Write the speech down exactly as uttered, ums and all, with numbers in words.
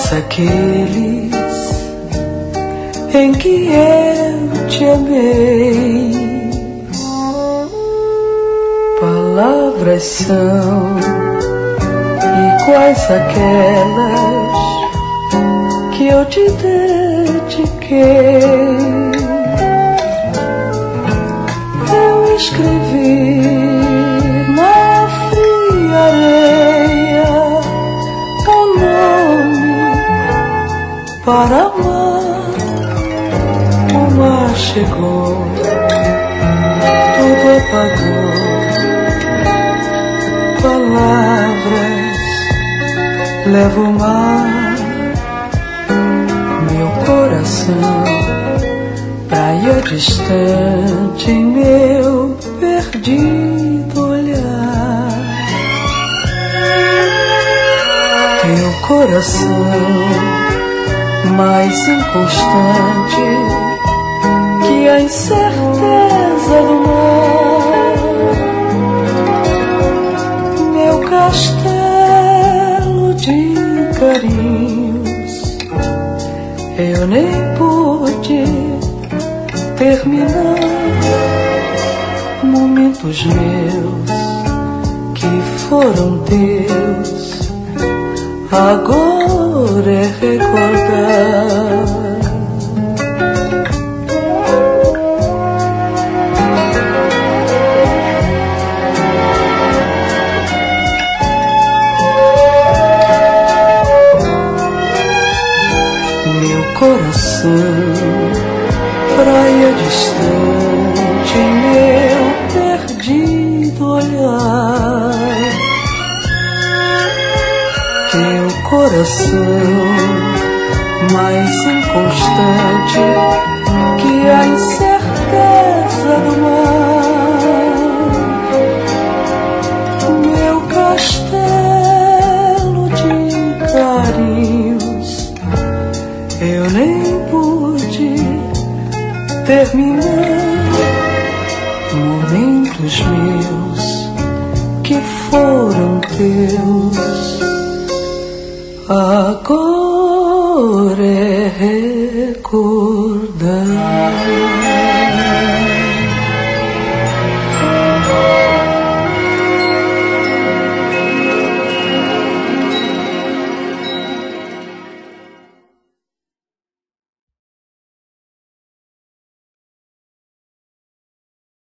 Quais aqueles em que eu te amei? Palavras são, e quais aquelas que eu te dediquei? Eu escrevi na fria areia o nome para amar. O mar chegou, tudo apagou. Palavras leva o mar, meu coração, praia distante, meu perdido olhar. Teu coração mais inconstante que a incerteza do mar. Meu castelo de carinhos, eu nem pude terminar. Momentos meus que foram teus, agora é recordar. Coração, praia distante, meu perdido olhar. Teu coração mais inconstante que a incerteza do mar. Meu castelo de carinhos, eu nem pude terminar. Momentos meus que foram teus, agora